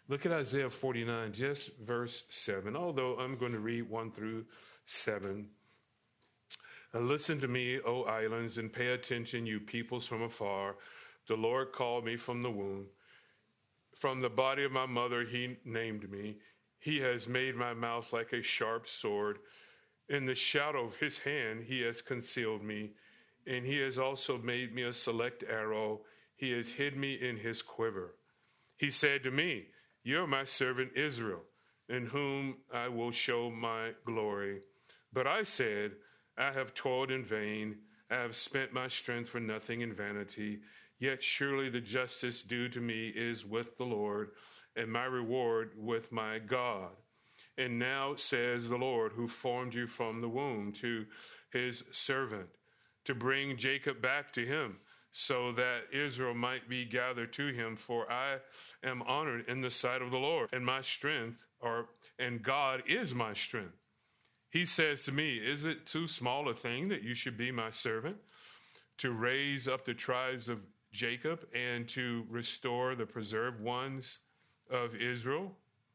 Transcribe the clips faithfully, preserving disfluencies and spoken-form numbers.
Look at Isaiah forty-nine, just verse seven, although I'm going to read one through seven. And listen to me, O islands, and pay attention, you peoples from afar. The Lord called me from the womb. From the body of my mother, he named me. He has made my mouth like a sharp sword. In the shadow of his hand, he has concealed me. And he has also made me a select arrow. He has hid me in his quiver. He said to me, you are my servant Israel, in whom I will show my glory. But I said, I have toiled in vain. I have spent my strength for nothing in vanity. Yet surely the justice due to me is with the Lord, and my reward with my God. And now says the Lord, who formed you from the womb, to his servant, to bring Jacob back to him, so that Israel might be gathered to him. For I am honored in the sight of the Lord, and my strength, or and God is my strength. He says to me, is it too small a thing that you should be my servant, to raise up the tribes of Jacob and to restore the preserved ones of Israel?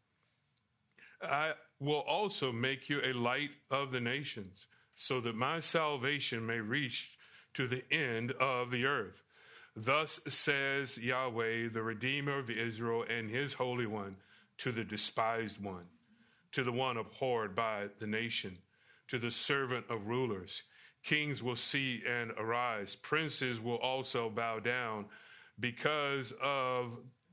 I will also make you a light of the nations, so that my salvation may reach to the end of the earth. Thus says Yahweh, the Redeemer of Israel, and his Holy One, to the despised one, to the one abhorred by the nation, to the servant of rulers. Kings will see and arise. Princes will also bow down, because of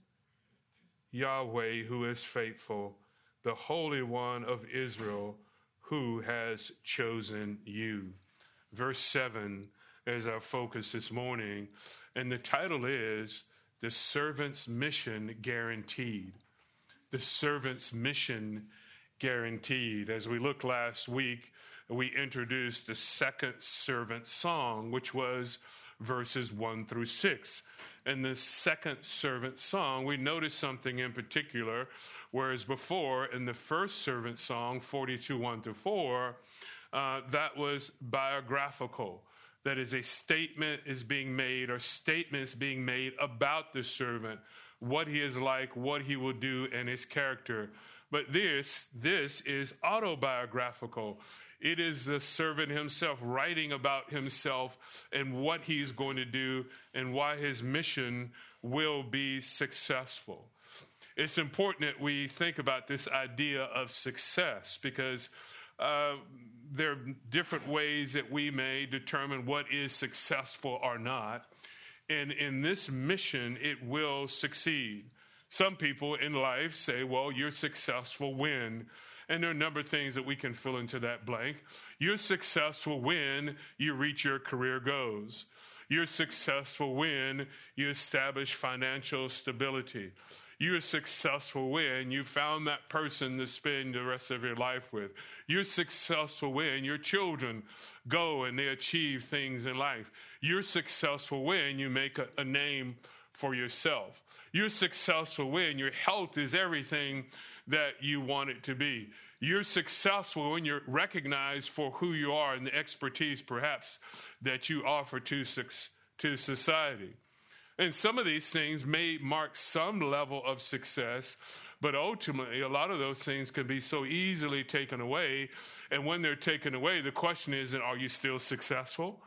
Yahweh, who is faithful, the Holy One of Israel, who has chosen you. Verse seven is our focus this morning, and the title is The Servant's Mission Guaranteed. The Servant's Mission Guaranteed. As we looked last week, we introduced the second servant song, which was verses one through six. In the second servant song, we noticed something in particular, whereas before in the first servant song, forty-two, one through four, uh, that was biographical. That is, a statement is being made, or statements being made about the servant, what he is like, what he will do, and his character. But this, this is autobiographical. It is the servant himself writing about himself and what he's going to do and why his mission will be successful. It's important that we think about this idea of success, because uh, there are different ways that we may determine what is successful or not. And in this mission, it will succeed. Some people in life say, well, you're successful when, and there are a number of things that we can fill into that blank. You're successful when you reach your career goals. You're successful when you establish financial stability. You're successful when you found that person to spend the rest of your life with. You're successful when your children go and they achieve things in life. You're successful when you make a, a name for yourself. You're successful when your health is everything that you want it to be. You're successful when you're recognized for who you are and the expertise, perhaps, that you offer to, to society. And some of these things may mark some level of success, but ultimately, a lot of those things can be so easily taken away. And when they're taken away, the question is, are you still successful?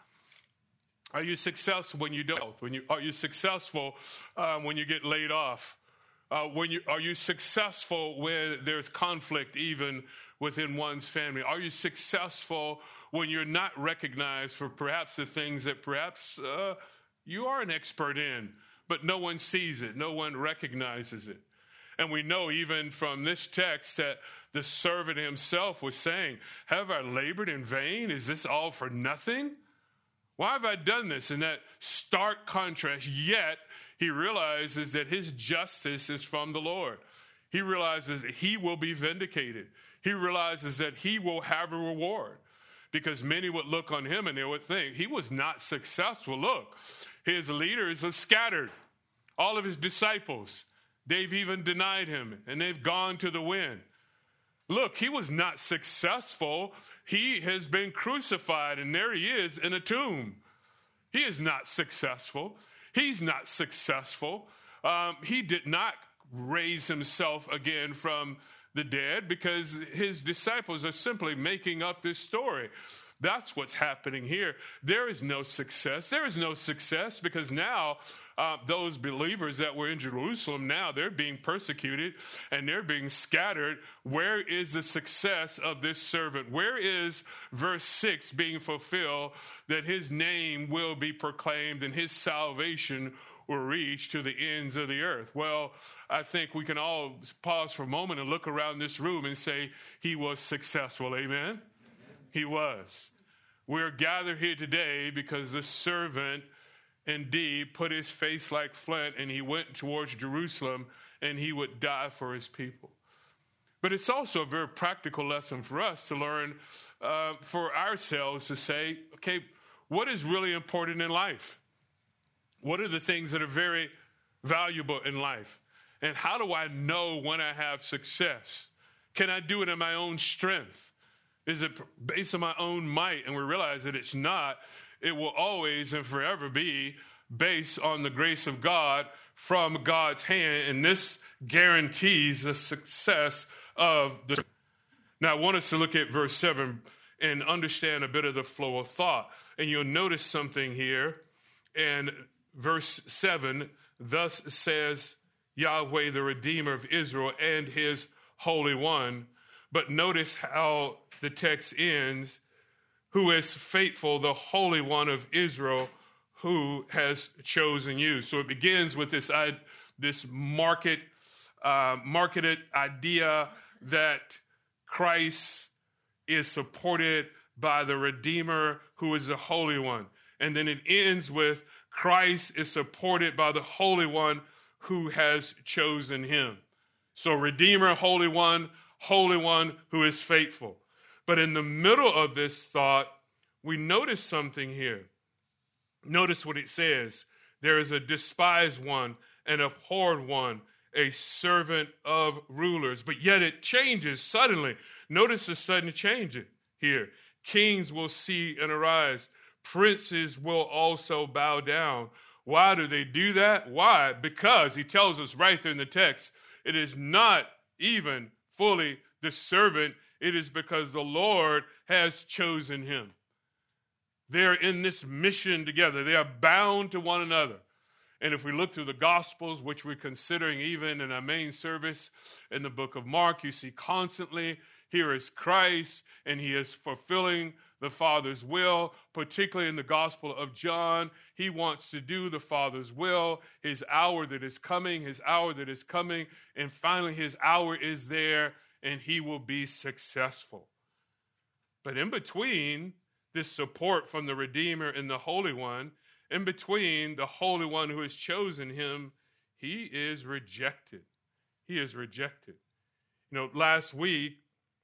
Are you successful when you don't? When you, are you successful uh, when you get laid off? Uh, when you, are you successful when there's conflict even within one's family? Are you successful when you're not recognized for perhaps the things that perhaps uh, you are an expert in, but no one sees it, no one recognizes it? And we know even from this text that the servant himself was saying, have I labored in vain? Is this all for nothing? Why have I done this? In that stark contrast, yet he realizes that his justice is from the Lord. He realizes that he will be vindicated. He realizes that he will have a reward, because many would look on him and they would think he was not successful. Look, his leaders have scattered. All of his disciples, they've even denied him and they've gone to the wind. Look, he was not successful. He has been crucified, and there he is in a tomb. He is not successful. He's not successful. Um, he did not raise himself again from the dead, because his disciples are simply making up this story. That's what's happening here. There is no success. There is no success because now uh, those believers that were in Jerusalem, now they're being persecuted and they're being scattered. Where is the success of this servant? Where is verse six being fulfilled, that his name will be proclaimed and his salvation will reach to the ends of the earth? Well, I think we can all pause for a moment and look around this room and say he was successful. Amen? He was. We're gathered here today because the servant indeed put his face like flint and he went towards Jerusalem and he would die for his people. But it's also a very practical lesson for us to learn uh, for ourselves to say, okay, what is really important in life? What are the things that are very valuable in life? And how do I know when I have success? Can I do it in my own strength? Is it based on my own might? And we realize that it's not. It will always and forever be based on the grace of God from God's hand. And this guarantees the success of the. Now, I want us to look at verse seven and understand a bit of the flow of thought. And you'll notice something here. And verse seven, thus says Yahweh, the Redeemer of Israel and his Holy One. But notice how the text ends, who is faithful, the Holy One of Israel, who has chosen you. So it begins with this, uh, this market, uh, marketed idea that Christ is supported by the Redeemer, who is the Holy One. And then it ends with Christ is supported by the Holy One who has chosen him. So Redeemer, Holy One, Holy One who is faithful. But in the middle of this thought, we notice something here. Notice what it says. There is a despised one, an abhorred one, a servant of rulers. But yet it changes suddenly. Notice the sudden change here. Kings will see and arise. Princes will also bow down. Why do they do that? Why? Because he tells us right there in the text, it is not even fully the servant. It is because the Lord has chosen him. They're in this mission together. They are bound to one another. And if we look through the Gospels, which we're considering even in our main service in the book of Mark, you see constantly, here is Christ, and he is fulfilling the Father's will, particularly in the Gospel of John. He wants to do the Father's will, his hour that is coming, his hour that is coming, and finally his hour is there, and he will be successful. But in between this support from the Redeemer and the Holy One, in between the Holy One who has chosen him, he is rejected. He is rejected. You know, last week,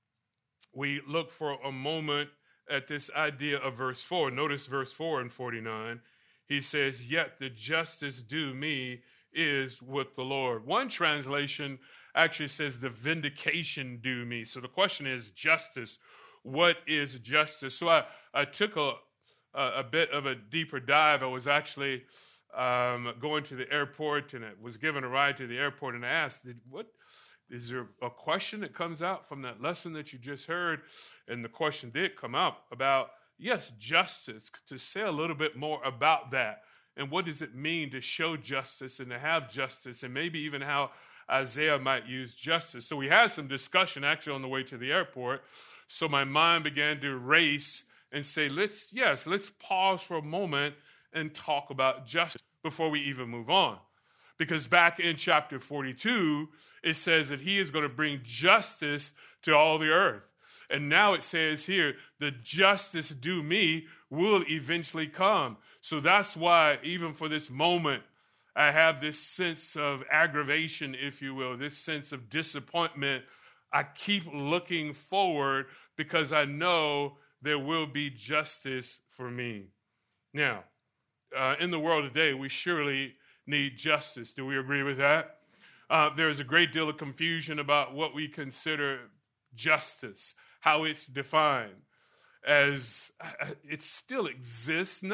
we looked for a moment at this idea of verse four. Notice verse four in forty-nine. He says, yet the justice due me is with the Lord. One translation actually says the vindication due me. So the question is justice. What is justice? So I, I took a, a, a bit of a deeper dive. I was actually um, going to the airport, and I was given a ride to the airport, and I asked, Did, what is there a question that comes out from that lesson that you just heard? And the question did come out about, yes, justice, to say a little bit more about that. And what does it mean to show justice and to have justice, and maybe even how Isaiah might use justice. So we had some discussion actually on the way to the airport. So my mind began to race and say, let's, yes, let's pause for a moment and talk about justice before we even move on. Because back in chapter forty-two, it says that he is going to bring justice to all the earth. And now it says here, the justice due me will eventually come. So that's why even for this moment, I have this sense of aggravation, if you will, this sense of disappointment. I keep looking forward because I know there will be justice for me. Now, uh, in the world today, we surely need justice. Do we agree with that? Uh, there is a great deal of confusion about what we consider justice, how it's defined. As it still exists, not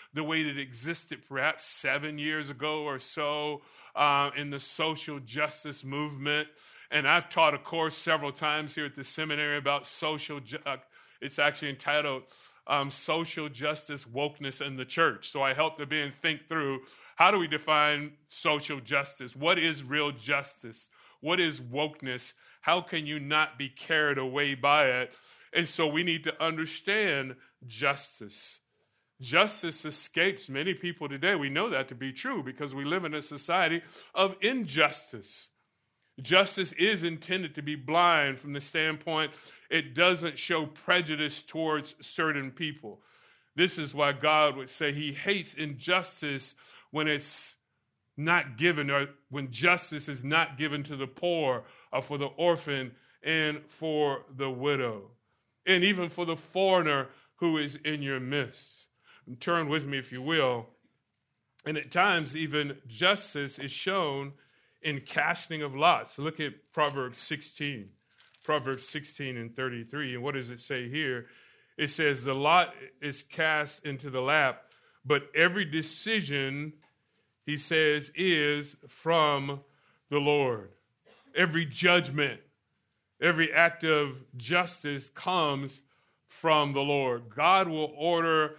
the way that it existed perhaps seven years ago or so uh, in the social justice movement. And I've taught a course several times here at the seminary about social, ju- uh, it's actually entitled um, Social Justice, Wokeness in the Church. So I help the men think through, how do we define social justice? What is real justice? What is wokeness? How can you not be carried away by it? And so we need to understand justice. Justice escapes many people today. We know that to be true because we live in a society of injustice. Justice is intended to be blind from the standpoint it doesn't show prejudice towards certain people. This is why God would say he hates injustice when it's not given, or when justice is not given to the poor or for the orphan and for the widow, and even for the foreigner who is in your midst. And turn with me, if you will. And at times, even justice is shown in casting of lots. Look at Proverbs sixteen. Proverbs sixteen and thirty-three. And what does it say here? It says, the lot is cast into the lap, but every decision, he says, is from the Lord. Every judgment, every act of justice comes from the Lord. God will order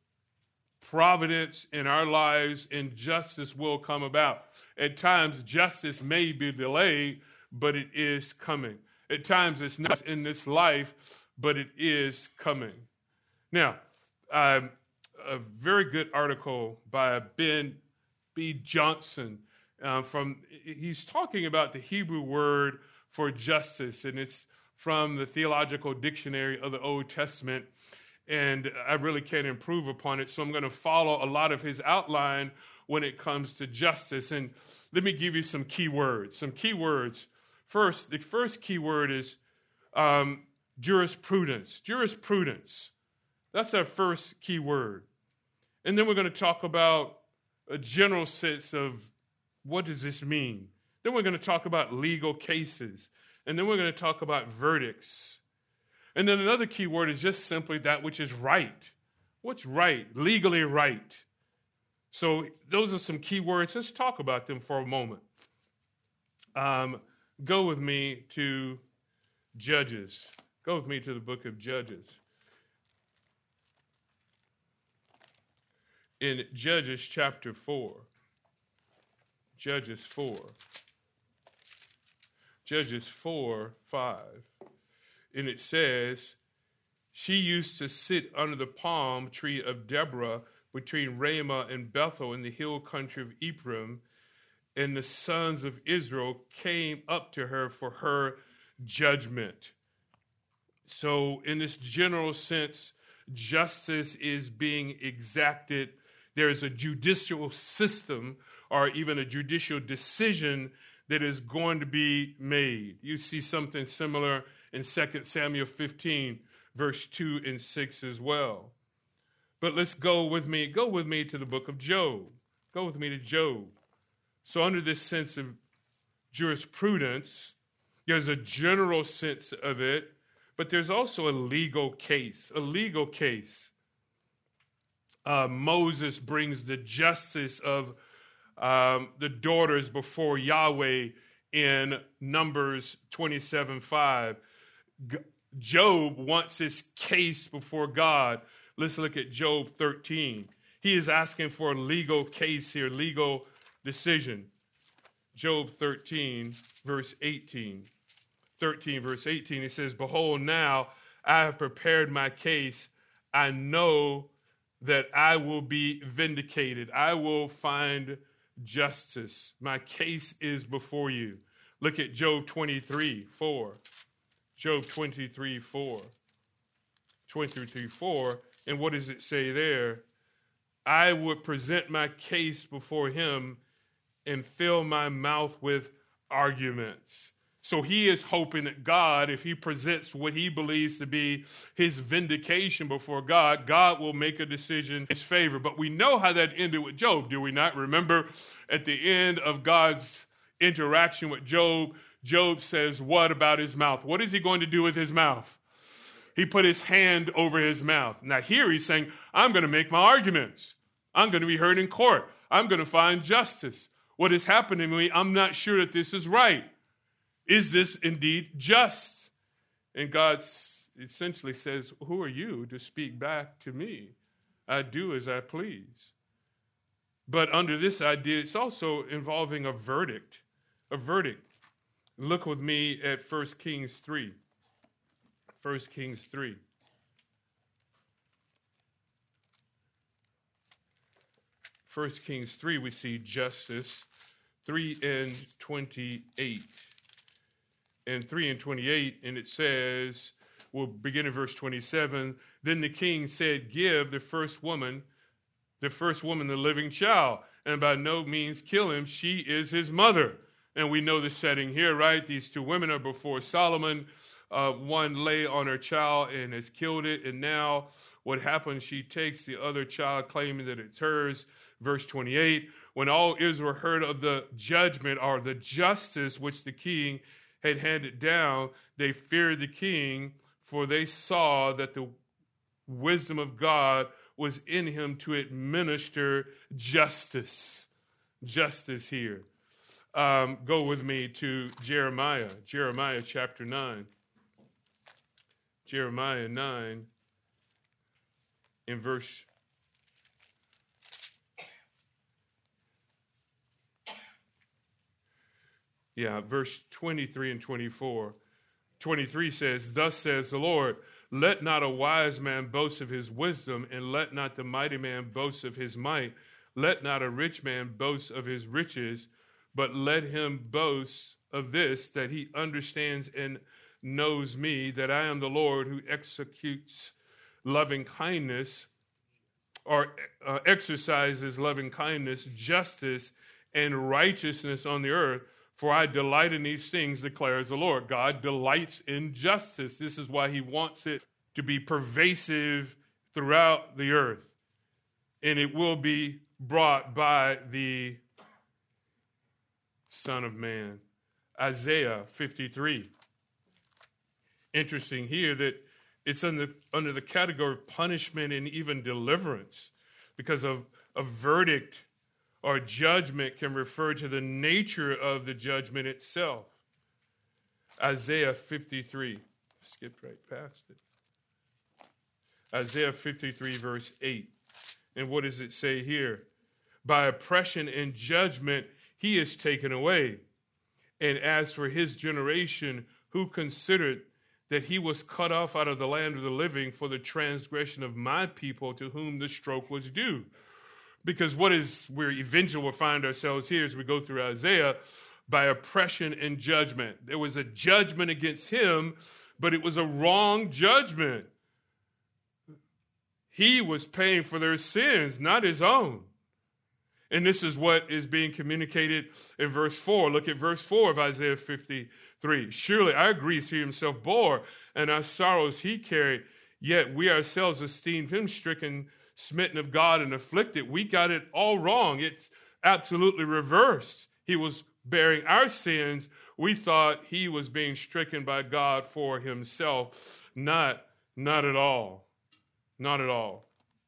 providence in our lives, and justice will come about. At times, justice may be delayed, but it is coming. At times, it's not in this life, but it is coming. Now, um, a very good article by Ben B. Johnson. Uh, from he's talking about the Hebrew word for justice, and it's from the Theological Dictionary of the Old Testament. And I really can't improve upon it, so I'm going to follow a lot of his outline when it comes to justice. And let me give you some key words. Some key words. First, the first key word is um, jurisprudence. Jurisprudence. That's our first key word. And then we're going to talk about a general sense of what does this mean. Then we're going to talk about legal cases. And then we're going to talk about verdicts. And then another key word is just simply that which is right. What's right? Legally right. So those are some key words. Let's talk about them for a moment. Um, go with me to Judges. Go with me to the book of Judges. In Judges chapter four. Judges four. Judges four, five. And it says, she used to sit under the palm tree of Deborah between Ramah and Bethel in the hill country of Ephraim, and the sons of Israel came up to her for her judgment. So in this general sense, justice is being exacted. There's a judicial system or even a judicial decision that is going to be made. You see something similar in Second Samuel fifteen, verse two and six as well. But let's go with me, go with me to the book of Job. Go with me to Job. So under this sense of jurisprudence, there's a general sense of it, but there's also a legal case, a legal case. Uh, Moses brings the justice of um, the daughters before Yahweh in Numbers twenty-seven five. G- Job wants his case before God. Let's look at Job thirteen. He is asking for a legal case here, legal decision. Job thirteen, verse eighteen. thirteen, verse eighteen, it says, behold, now I have prepared my case. I know that I will be vindicated. I will find justice. My case is before you. Look at Job twenty-three, four. Job twenty-three, four. twenty-three, four. And what does it say there? I would present my case before him and fill my mouth with arguments. So he is hoping that God, if he presents what he believes to be his vindication before God, God will make a decision in his favor. But we know how that ended with Job, do we not? Remember, at the end of God's interaction with Job, Job says, what about his mouth? What is he going to do with his mouth? He put his hand over his mouth. Now here he's saying, I'm going to make my arguments. I'm going to be heard in court. I'm going to find justice. What is happening to me, I'm not sure that this is right. Is this indeed just? And God essentially says, who are you to speak back to me? I do as I please. But under this idea, it's also involving a verdict. A verdict. Look with me at First Kings three. First Kings three. First Kings three, we see justice. three and twenty-eight. And three and twenty-eight, and it says, we'll begin in verse twenty-seven. Then the king said, give the first woman, the first woman, the living child, and by no means kill him. She is his mother. And we know the setting here, right? These two women are before Solomon. Uh, one lay on her child and has killed it. And now what happens, she takes the other child, claiming that it's hers. Verse twenty-eight, when all Israel heard of the judgment or the justice which the king had handed down, they feared the king, for they saw that the wisdom of God was in him to administer justice. Justice here. Um, go with me to Jeremiah, Jeremiah chapter nine. Jeremiah nine, in verse Yeah, verse twenty-three and twenty-four. twenty-three says, thus says the Lord, let not a wise man boast of his wisdom, and let not the mighty man boast of his might. Let not a rich man boast of his riches, but let him boast of this, that he understands and knows me, that I am the Lord who executes loving kindness, or uh, exercises loving kindness, justice, and righteousness on the earth. For I delight in these things, declares the Lord. God delights in justice. This is why he wants it to be pervasive throughout the earth. And it will be brought by the Son of Man. Isaiah fifty-three. Interesting here that it's under, under the category of punishment and even deliverance, because of a verdict or judgment can refer to the nature of the judgment itself. Isaiah fifty-three. Skipped right past it. Isaiah fifty-three, verse eight. And what does it say here? By oppression and judgment he is taken away. And as for his generation, who considered that he was cut off out of the land of the living for the transgression of my people, to whom the stroke was due. Because what is, where eventually we'll find ourselves here as we go through Isaiah, by oppression and judgment. There was a judgment against him, but it was a wrong judgment. He was paying for their sins, not his own. And this is what is being communicated in verse four. Look at verse four of Isaiah fifty-three. Surely our griefs he himself bore, and our sorrows he carried, yet we ourselves esteemed him stricken, smitten of God, and afflicted. We got it all wrong. It's absolutely reversed. He was bearing our sins. We thought he was being stricken by God for himself. Not, not at all. Not at all.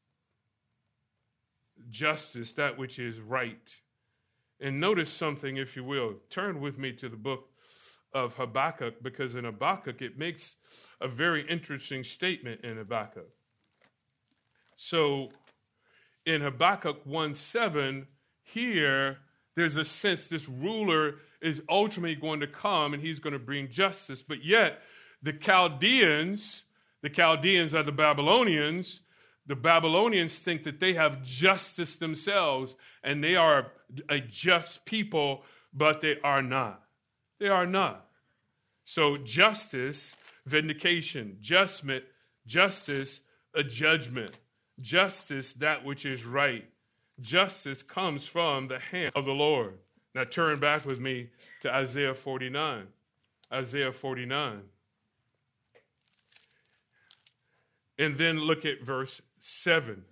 Justice, that which is right. And notice something, if you will. Turn with me to the book of Habakkuk, because in Habakkuk it makes a very interesting statement in Habakkuk. So in Habakkuk one seven, here there's a sense this ruler is ultimately going to come and he's going to bring justice. But yet the Chaldeans, the Chaldeans are the Babylonians. The Babylonians think that they have justice themselves and they are a just people, but they are not. They are not. So justice, vindication, justment, justice, a judgment. Justice, that which is right. Justice comes from the hand of the Lord. Now turn back with me to Isaiah forty-nine. Isaiah forty-nine. And then look at verse seven.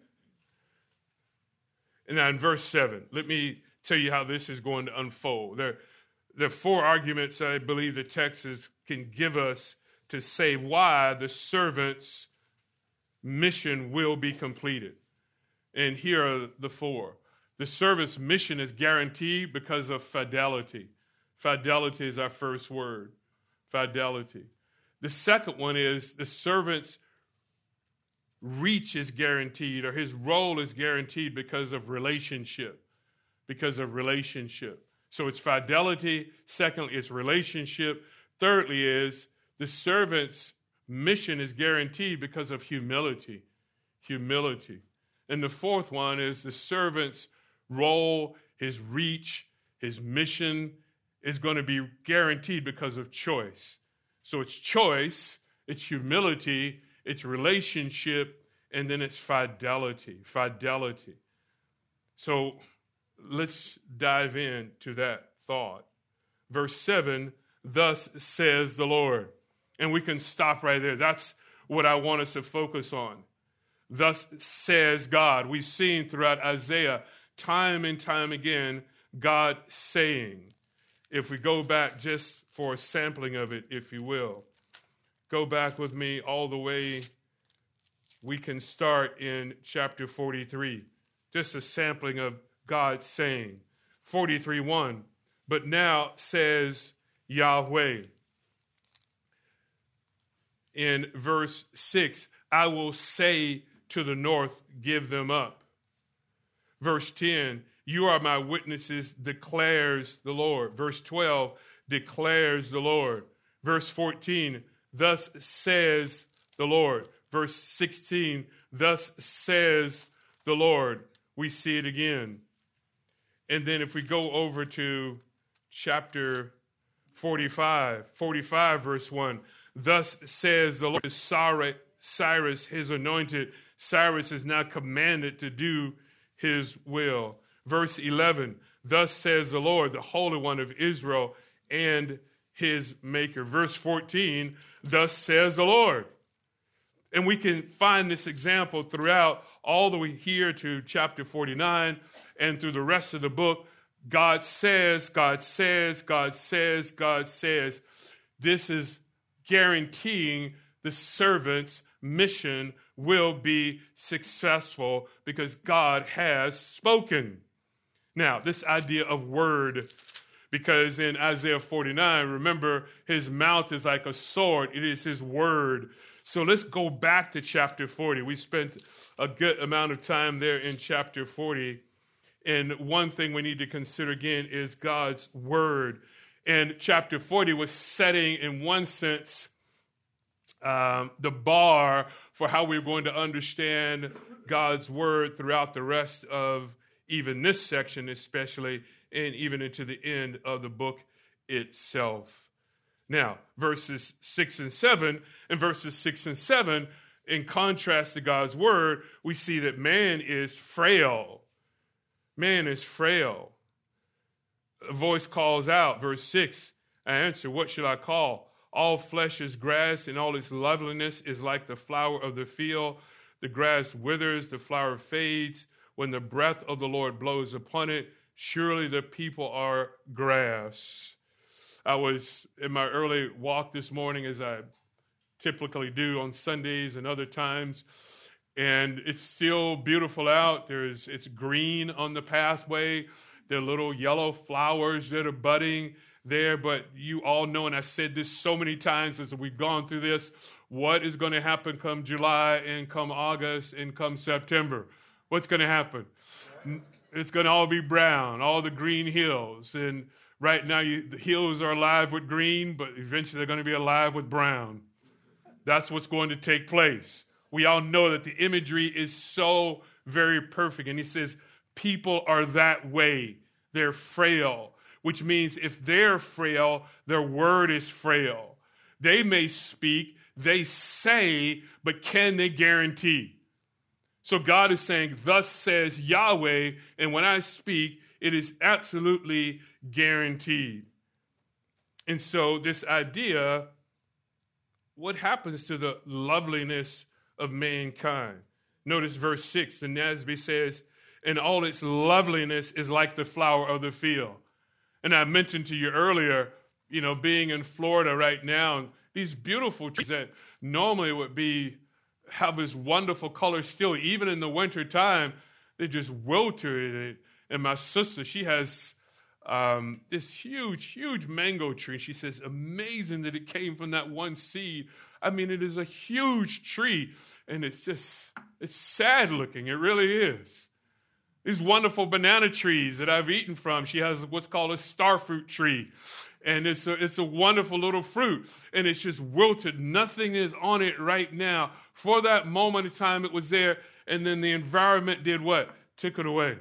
And now in verse seven, let me tell you how this is going to unfold. There, there are four arguments I believe the text is, can give us to say why the servant's mission will be completed. And here are the four. The servant's mission is guaranteed because of fidelity. Fidelity is our first word. Fidelity. The second one is the servant's reach is guaranteed, or his role is guaranteed because of relationship. Because of relationship. So it's fidelity. Secondly, it's relationship. Thirdly is the servant's mission is guaranteed because of humility. Humility. And the fourth one is the servant's role, his reach, his mission is going to be guaranteed because of choice. So it's choice, it's humility, it's relationship, and then it's fidelity. Fidelity. So let's dive into that thought. Verse seven, thus says the Lord. And we can stop right there. That's what I want us to focus on. Thus says God. We've seen throughout Isaiah, time and time again, God saying. If we go back just for a sampling of it, if you will. Go back with me all the way. We can start in chapter forty-three. Just a sampling of God saying. forty-three one. But now says Yahweh. In verse six, I will say to the north, give them up. Verse ten, you are my witnesses, declares the Lord. Verse twelve, declares the Lord. Verse fourteen, thus says the Lord. Verse sixteen, thus says the Lord. We see it again. And then if we go over to chapter forty-five, forty-five verse one, thus says the Lord to Cyrus, his anointed. Cyrus is now commanded to do his will. Verse eleven, thus says the Lord, the Holy One of Israel and his maker. Verse fourteen, thus says the Lord. And we can find this example throughout all the way here to chapter forty-nine and through the rest of the book. God says, God says, God says, God says. This is guaranteeing the servant's mission will be successful because God has spoken. Now, this idea of word, because in Isaiah forty-nine, remember, his mouth is like a sword. It is his word. So let's go back to chapter forty. We spent a good amount of time there in chapter forty. And one thing we need to consider again is God's word. And chapter forty was setting, in one sense, um, the bar for how we're going to understand God's word throughout the rest of even this section, especially, and even into the end of the book itself. Now, verses six and seven, and verses six and seven, in contrast to God's word, we see that man is frail. Man is frail. A voice calls out, verse six, I answer, what shall I call? All flesh is grass, and all its loveliness is like the flower of the field. The grass withers, the flower fades. When the breath of the Lord blows upon it, surely the people are grass. I was in my early walk this morning, as I typically do on Sundays and other times, and it's still beautiful out. There's it's green on the pathway. There are little yellow flowers that are budding there, but you all know, and I said this so many times as we've gone through this, what is going to happen come July and come August and come September? What's going to happen? It's going to all be brown, all the green hills. And right now you, the hills are alive with green, but eventually they're going to be alive with brown. That's what's going to take place. We all know that the imagery is so very perfect. And he says, people are that way. They're frail, which means if they're frail, their word is frail. They may speak, they say, but can they guarantee? So God is saying, thus says Yahweh, and when I speak, it is absolutely guaranteed. And so this idea, what happens to the loveliness of mankind? Notice verse six, the N A S B says, and all its loveliness is like the flower of the field. And I mentioned to you earlier, you know, being in Florida right now, these beautiful trees that normally would be have this wonderful color still, even in the winter time, They just wilted it. And my sister, she has um, this huge, huge mango tree. She says, amazing that it came from that one seed. I mean, it is a huge tree. And it's just, it's sad looking. It really is. These wonderful banana trees that I've eaten from. She has what's called a star fruit tree. And it's a, it's a wonderful little fruit. And it's just wilted. Nothing is on it right now. For that moment of time, it was there. And then the environment did what? Took it away. It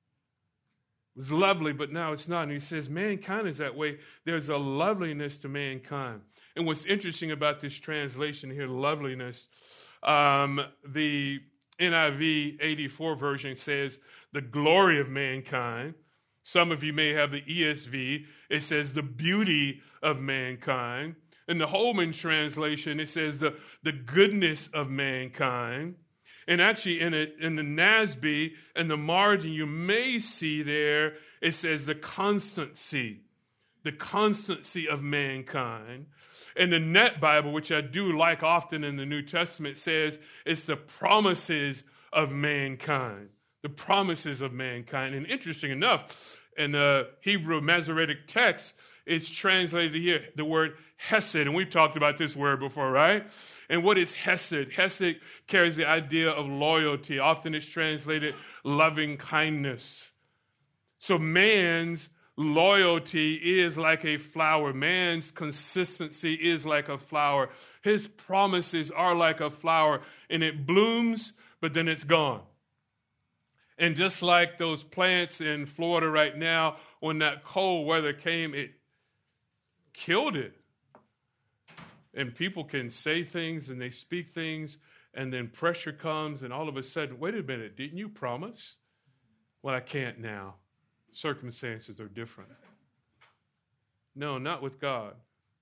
was lovely, but now it's not. And he says, mankind is that way. There's a loveliness to mankind. And what's interesting about this translation here, loveliness, um, the N I V eighty-four version says the glory of mankind. Some of you may have the E S V. It says the beauty of mankind. In the Holman translation, it says the, the goodness of mankind. And actually, in, a, in the N A S B, in the margin, you may see there, it says the constancy, the constancy of mankind. And the Net Bible, which I do like often in the New Testament, says it's the promises of mankind, the promises of mankind. And interesting enough, in the Hebrew Masoretic text, it's translated here, the word hesed. And we've talked about this word before, right? And what is hesed? Hesed carries the idea of loyalty. Often it's translated loving kindness. So man's loyalty is like a flower. Man's consistency is like a flower. His promises are like a flower. And it blooms, but then it's gone. And just like those plants in Florida right now, when that cold weather came, it killed it. And people can say things and they speak things, and then pressure comes, and all of a sudden, wait a minute, didn't you promise? Well, I can't now. Circumstances are different. No, not with God.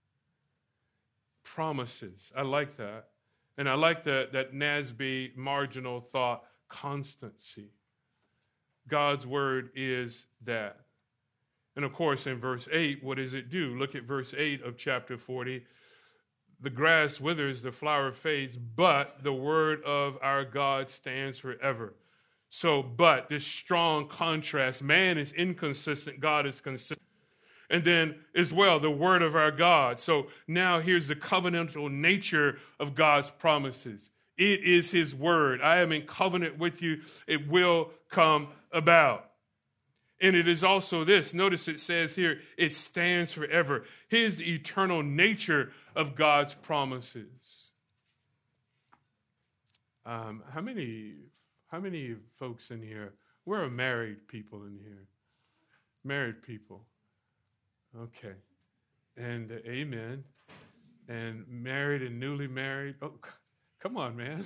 Promises. I like that. And I like that, that N A S B marginal thought, constancy. God's word is that. And of course, in verse eight, what does it do? Look at verse eight of chapter forty. The grass withers, the flower fades, but the word of our God stands forever. So, but this strong contrast, man is inconsistent, God is consistent. And then as well, the word of our God. So now here's the covenantal nature of God's promises. It is his word. I am in covenant with you. It will come about. And it is also this. Notice it says here, it stands forever. Here's the eternal nature of God's promises. Um, how many, how many folks in here? Where are married people in here? Married people. Okay. And uh, amen. And married and newly married. Oh, come on, man.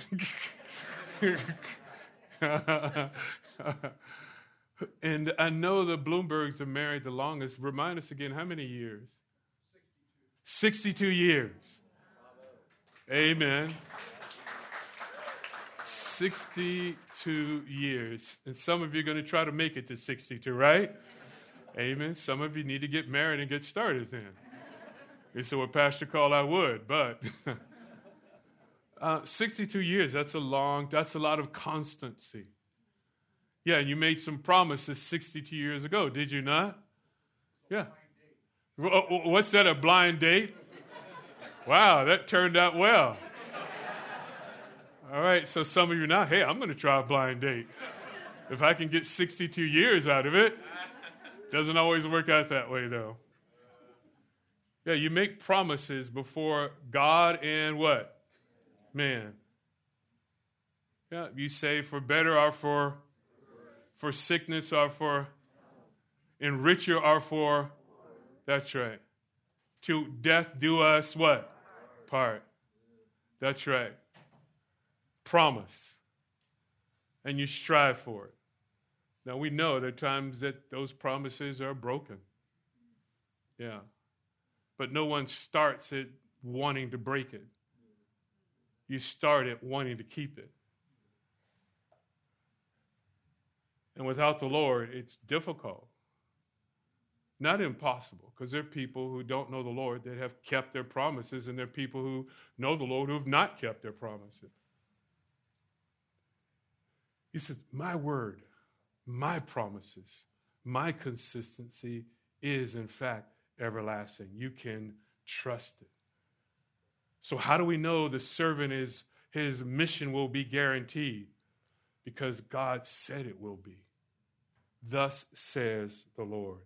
And I know the Bloombergs are married the longest. Remind us again, how many years? sixty-two years. Amen. sixty-two years. And some of you are going to try to make it to sixty-two, right? Amen. Some of you need to get married and get started then. You said, well, Pastor Call, I would, but uh, sixty-two years, that's a long, that's a lot of constancy. Yeah, and you made some promises sixty-two years ago, did you not? Yeah. What's that, a blind date? Wow, that turned out well. All right, so some of you now, hey, I'm going to try a blind date. If I can get sixty-two years out of it. Doesn't always work out that way, though. Yeah, you make promises before God and what? Man. Yeah, you say for better or for for sickness or for in richer or for, that's right. To death do us what? Part. That's right. Promise. And you strive for it. Now we know there are times that those promises are broken. Yeah. But no one starts it wanting to break it. You start it wanting to keep it. And without the Lord, it's difficult. Not impossible, because there are people who don't know the Lord that have kept their promises, and there are people who know the Lord who have not kept their promises. He said, my word, my promises, my consistency is in fact everlasting. You can trust it. So how do we know the servant is, his mission will be guaranteed? Because God said it will be. Thus says the Lord.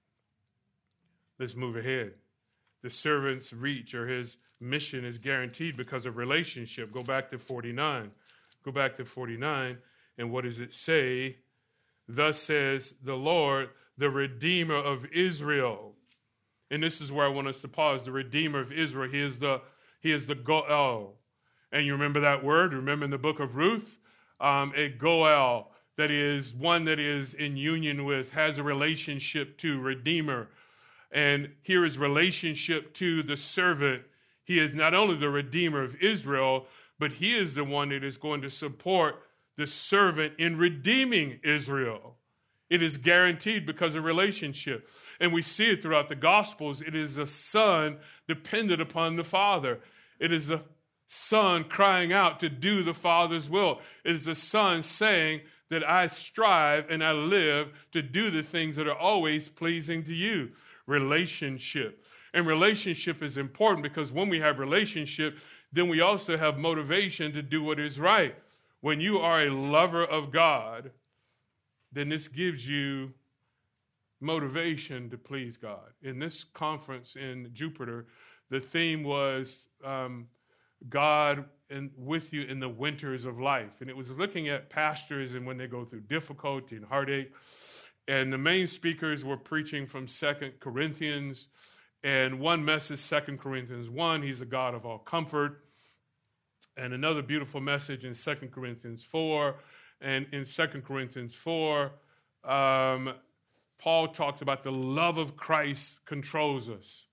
Let's move ahead. The servant's reach or his mission is guaranteed because of relationship. Go back to forty-nine. Go back to forty-nine. And what does it say? Thus says the Lord, the Redeemer of Israel. And this is where I want us to pause. The Redeemer of Israel. He is the, he is the Goel. And you remember that word? Remember in the book of Ruth? Um, a Goel, that is one that is in union with, has a relationship to, Redeemer. And here is relationship to the servant. He is not only the Redeemer of Israel, but he is the one that is going to support the servant in redeeming Israel. It is guaranteed because of relationship. And we see it throughout the Gospels. It is a son dependent upon the Father. It is a son crying out to do the Father's will. It is a son saying that I strive and I live to do the things that are always pleasing to you. Relationship. And relationship is important because when we have relationship, then we also have motivation to do what is right. When you are a lover of God, then this gives you motivation to please God. In this conference in Jupiter, the theme was um, God and with you in the winters of life. And it was looking at pastors and when they go through difficulty and heartache. And the main speakers were preaching from Second Corinthians. And one message, Second Corinthians one, he's a God of all comfort. And another beautiful message in Second Corinthians four. And in Second Corinthians four, um, Paul talks about the love of Christ controls us.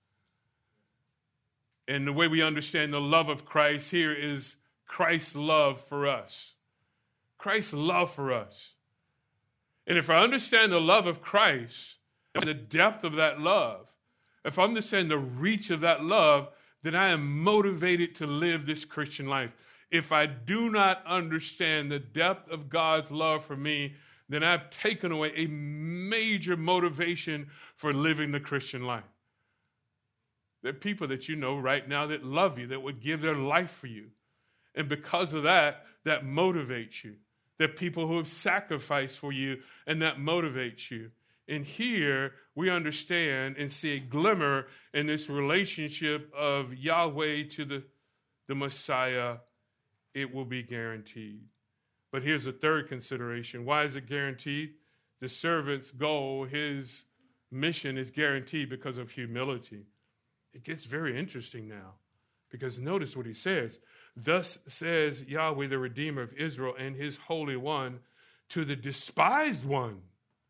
And the way we understand the love of Christ here is Christ's love for us. Christ's love for us. And if I understand the love of Christ, and the depth of that love, if I understand the reach of that love, then I am motivated to live this Christian life. If I do not understand the depth of God's love for me, then I've taken away a major motivation for living the Christian life. There are people that you know right now that love you, that would give their life for you. And because of that, that motivates you. There are people who have sacrificed for you, and that motivates you. And here we understand and see a glimmer in this relationship of Yahweh to the, the Messiah. It will be guaranteed. But here's a third consideration. Why is it guaranteed? The servant's goal, his mission is guaranteed because of humility. It gets very interesting now because notice what he says. Thus says Yahweh, the Redeemer of Israel and his Holy One to the despised one.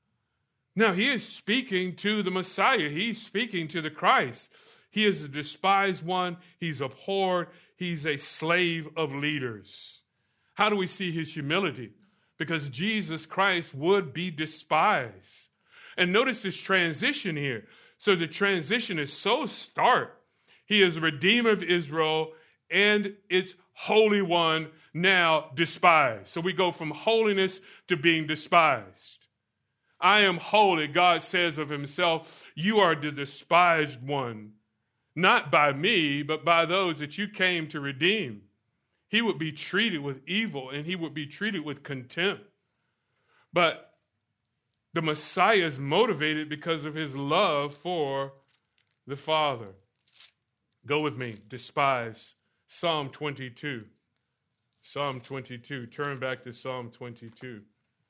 Now, he is speaking to the Messiah. He's speaking to the Christ. He is a despised one. He's abhorred. He's a slave of leaders. How do we see his humility? Because Jesus Christ would be despised. And notice this transition here. So the transition is so stark. He is the Redeemer of Israel and its Holy One, now despised. So we go from holiness to being despised. I am holy, God says of himself. You are the despised one, not by me, but by those that you came to redeem. He would be treated with evil and he would be treated with contempt. But the Messiah is motivated because of his love for the Father. Go with me, despise. Psalm twenty-two. Psalm twenty-two. Turn back to Psalm twenty-two.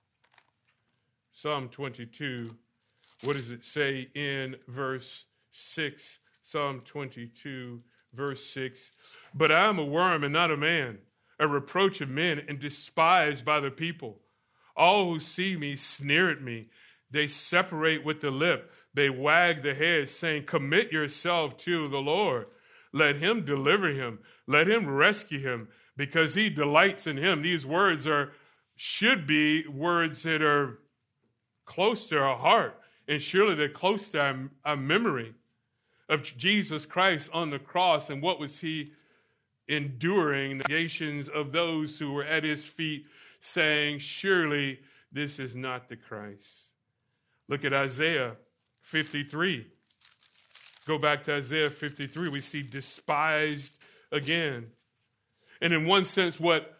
Psalm twenty-two. What does it say in verse six? Psalm twenty-two, verse six. But I am a worm and not a man, a reproach of men and despised by the people. All who see me sneer at me. They separate with the lip. They wag the head, saying, commit yourself to the Lord. Let him deliver him. Let him rescue him, because he delights in him. These words are should be words that are close to our heart, and surely they're close to our, our memory of Jesus Christ on the cross. And what was he enduring? The negations of those who were at his feet, saying, surely This is not the Christ. Look at Isaiah fifty-three. Go back to Isaiah fifty-three. We see despised again. And in one sense, what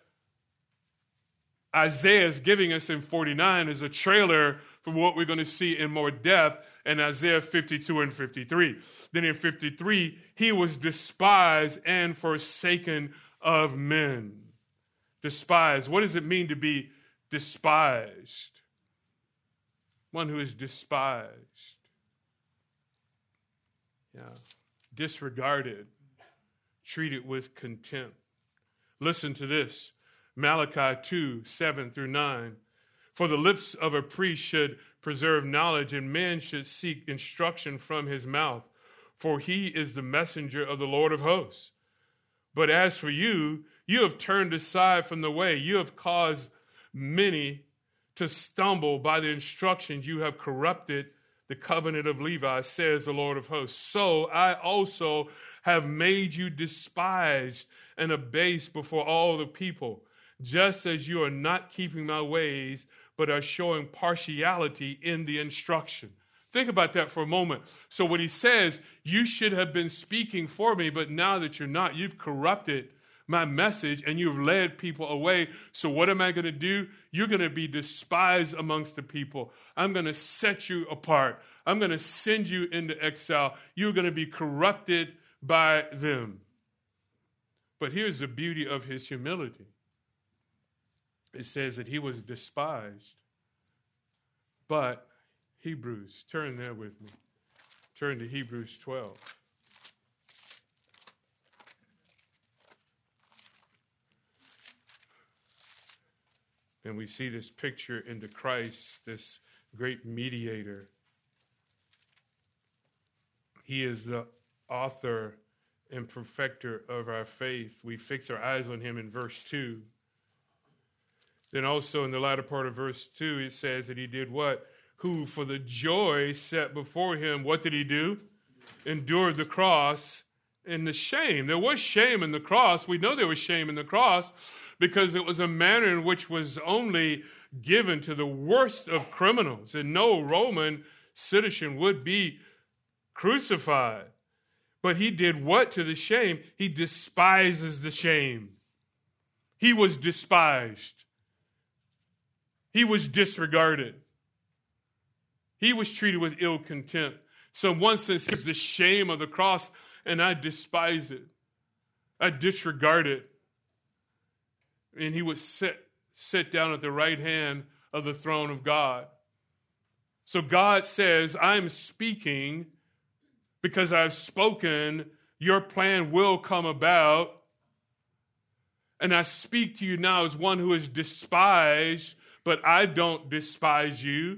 Isaiah is giving us in forty-nine is a trailer for what we're going to see in more depth in Isaiah fifty-two and fifty-three. Then in fifty-three, he was despised and forsaken of men. Despised. What does it mean to be despised? One who is despised. Yeah. Disregarded. Treated with contempt. Listen to this. Malachi two, seven through nine. For the lips of a priest should preserve knowledge, and men should seek instruction from his mouth. For he is the messenger of the Lord of hosts. But as for you, you have turned aside from the way. You have caused many to stumble by the instructions. You have corrupted the covenant of Levi, says the Lord of hosts. So I also have made you despised and abased before all the people, just as you are not keeping my ways, but are showing partiality in the instruction. Think about that for a moment. So what he says, you should have been speaking for me, but now that you're not, you've corrupted my message and you've led people away. So what am I going to do? You're going to be despised amongst the people. I'm going to set you apart. I'm going to send you into exile. You're going to be corrupted by them. But here's the beauty of his humility. It says that he was despised. But Hebrews, turn there with me. Turn to Hebrews twelve. And we see this picture into Christ, this great mediator. He is the author and perfecter of our faith. We fix our eyes on him in verse two. Then also in the latter part of verse two, it says that he did what? Who for the joy set before him, what did he do? Endured the cross and the shame. There was shame in the cross. We know there was shame in the cross because it was a manner in which was only given to the worst of criminals. And no Roman citizen would be crucified. But he did what to the shame? He despises the shame. He was despised. He was disregarded. He was treated with ill contempt. So in one sense, it's the shame of the cross, and I despise it. I disregard it. And he would sit, sit down at the right hand of the throne of God. So God says, I'm speaking because I've spoken. Your plan will come about. And I speak to you now as one who is despised, but I don't despise you.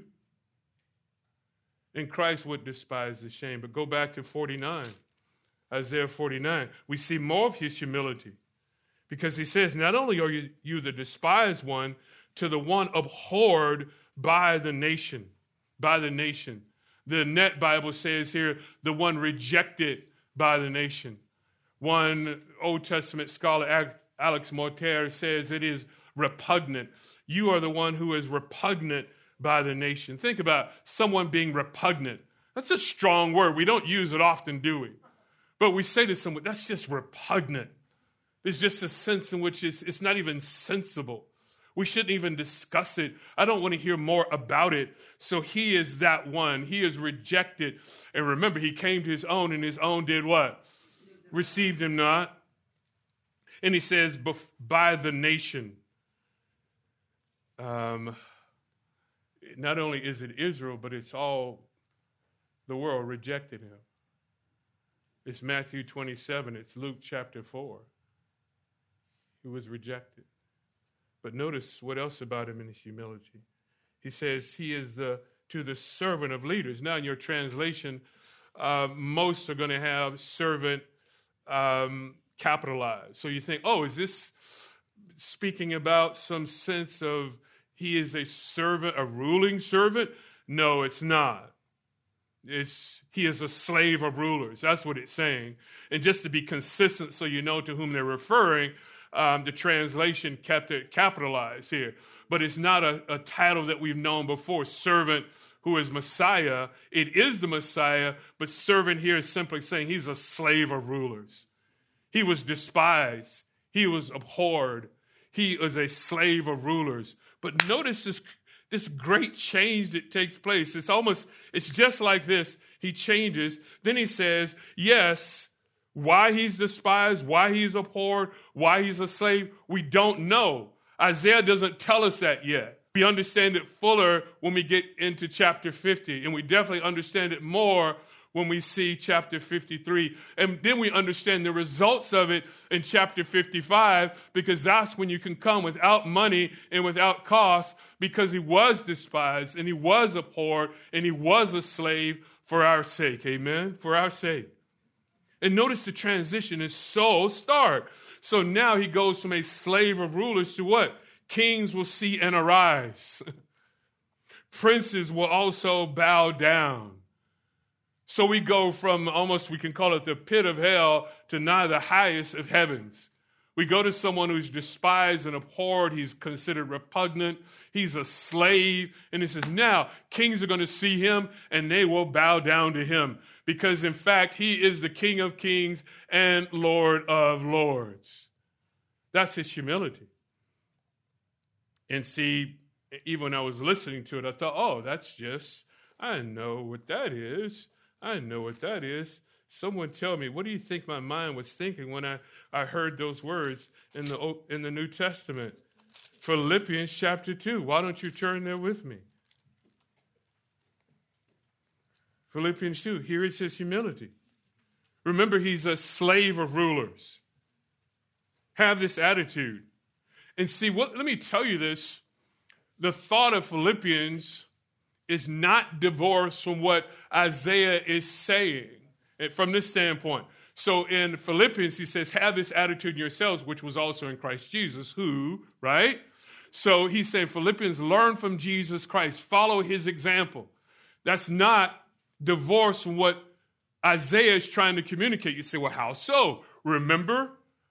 And Christ would despise the shame. But go back to forty-nine, Isaiah forty-nine. We see more of his humility because he says, not only are you, you the despised one, to the one abhorred by the nation, by the nation. The Net Bible says here, the one rejected by the nation. One Old Testament scholar, Alex Mortier, says it is repugnant. You are the one who is repugnant by the nation. Think about someone being repugnant. That's a strong word. We don't use it often, do we? But we say to someone, that's just repugnant. There's just a sense in which it's, it's not even sensible. We shouldn't even discuss it. I don't want to hear more about it. So he is that one. He is rejected. And remember, he came to his own, and his own did what? Received him not. And he says, by the nation. Um... Not only is it Israel, but it's all the world rejected him. It's Matthew twenty-seven. It's Luke chapter four. He was rejected. But notice what else about him in his humility. He says he is the to the servant of leaders. Now in your translation, uh, most are going to have servant um, capitalized. So you think, oh, is this speaking about some sense of he is a servant, a ruling servant? No, it's not. It's he is a slave of rulers. That's what it's saying. And just to be consistent so you know to whom they're referring, um, the translation kept it capitalized here. But it's not a, a title that we've known before, servant who is Messiah. It is the Messiah, but servant here is simply saying he's a slave of rulers. He was despised. He was abhorred. He is a slave of rulers. But notice this, this great change that takes place. It's almost, it's just like this. He changes. Then he says, yes, why he's despised, why he's abhorred, why he's a slave, we don't know. Isaiah doesn't tell us that yet. We understand it fuller when we get into chapter fifty, and we definitely understand it more when we see chapter fifty-three. And then we understand the results of it in chapter fifty-five, because that's when you can come without money and without cost, because he was despised and he was abhorred and he was a slave for our sake. Amen? For our sake. And notice the transition is so stark. So now he goes from a slave of rulers to what? Kings will see and arise. Princes will also bow down. So we go from almost, we can call it the pit of hell, to now the highest of heavens. We go to someone who's despised and abhorred. He's considered repugnant. He's a slave. And he says, now kings are going to see him and they will bow down to him. Because in fact, he is the King of kings and Lord of lords. That's his humility. And see, even when I was listening to it, I thought, oh, that's just, I know what that is. I know what that is. Someone tell me, what do you think my mind was thinking when I, I heard those words in the, in the New Testament? Philippians chapter two. Why don't you turn there with me? Philippians two. Here is his humility. Remember, he's a slave of rulers. Have this attitude. And see, what? Let me tell you this. The thought of Philippians is not divorced from what Isaiah is saying from this standpoint. So in Philippians, he says, have this attitude in yourselves, which was also in Christ Jesus, who, right? So he's saying, Philippians, learn from Jesus Christ. Follow his example. That's not divorced from what Isaiah is trying to communicate. You say, well, how so? Remember,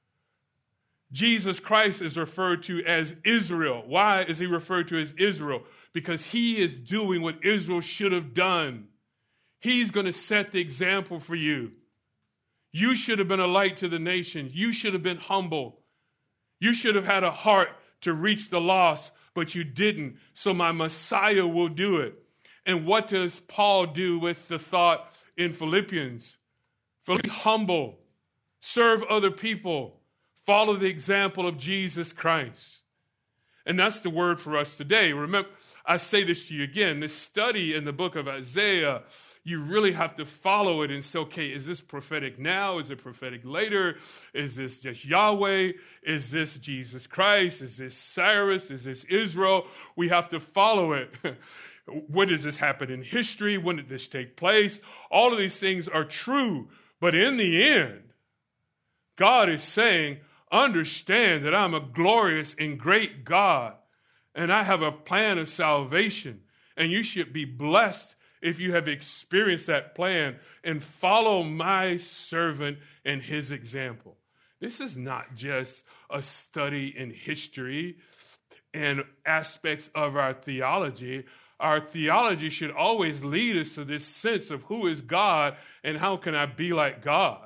Jesus Christ is referred to as Israel. Why is he referred to as Israel? Because he is doing what Israel should have done. He's going to set the example for you. You should have been a light to the nations. You should have been humble. You should have had a heart to reach the lost, but you didn't. So my Messiah will do it. And what does Paul do with the thought in Philippians? Philippians, humble, serve other people, follow the example of Jesus Christ. And that's the word for us today. Remember, I say this to you again, this study in the book of Isaiah, you really have to follow it and say, okay, is this prophetic now? Is it prophetic later? Is this just Yahweh? Is this Jesus Christ? Is this Cyrus? Is this Israel? We have to follow it. When does this happen in history? When did this take place? All of these things are true. But in the end, God is saying, understand that I'm a glorious and great God, and I have a plan of salvation, and you should be blessed if you have experienced that plan and follow my servant and his example. This is not just a study in history and aspects of our theology. Our theology should always lead us to this sense of who is God and how can I be like God.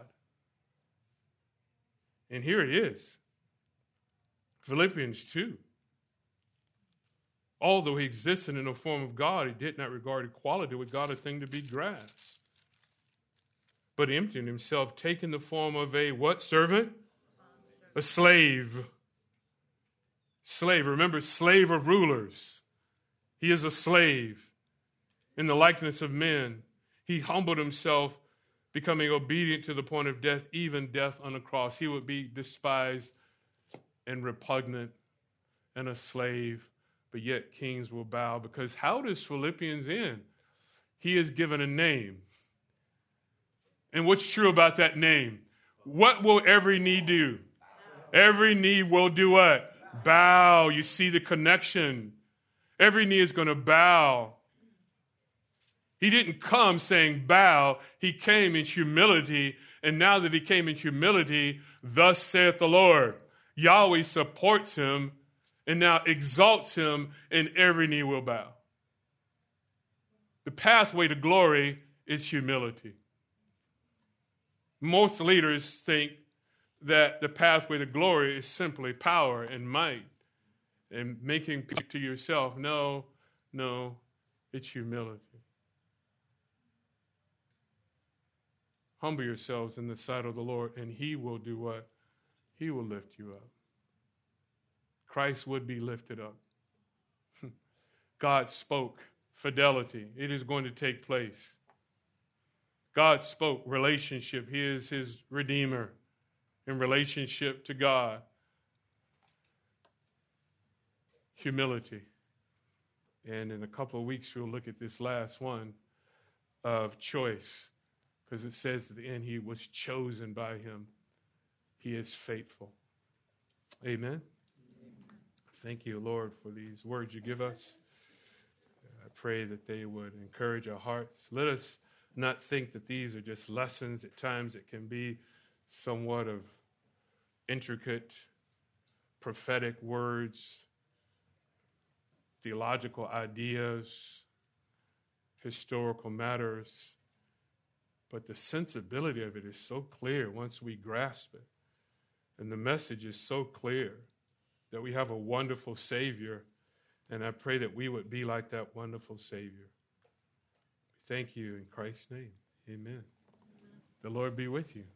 And here it is. Philippians two. Although he existed in the form of God, he did not regard equality with God a thing to be grasped, but emptied himself, taking the form of a what servant? A slave. Slave. Remember, slave of rulers. He is a slave in the likeness of men. He humbled himself, becoming obedient to the point of death, even death on the cross. He would be despised and repugnant and a slave, but yet kings will bow. Because how does Philippians end? He is given a name. And what's true about that name? What will every knee do? Every knee will do what? Bow. You see the connection. Every knee is going to bow. He didn't come saying bow. He came in humility. And now that he came in humility, thus saith the Lord. Yahweh supports him and now exalts him, and every knee will bow. The pathway to glory is humility. Most leaders think that the pathway to glory is simply power and might and making peace to yourself. No, no, it's humility. Humble yourselves in the sight of the Lord, and he will do what? He will lift you up. Christ would be lifted up. God spoke fidelity. It is going to take place. God spoke relationship. He is his Redeemer in relationship to God. Humility. And in a couple of weeks, we'll look at this last one of choice, because it says at the end, he was chosen by him. He is faithful. Amen. Thank you, Lord, for these words you give us. I pray that they would encourage our hearts. Let us not think that these are just lessons. At times it can be somewhat of intricate, prophetic words, theological ideas, historical matters. But the sensibility of it is so clear once we grasp it. And the message is so clear that we have a wonderful Savior, and I pray that we would be like that wonderful Savior. Thank you in Christ's name. Amen. Amen. The Lord be with you.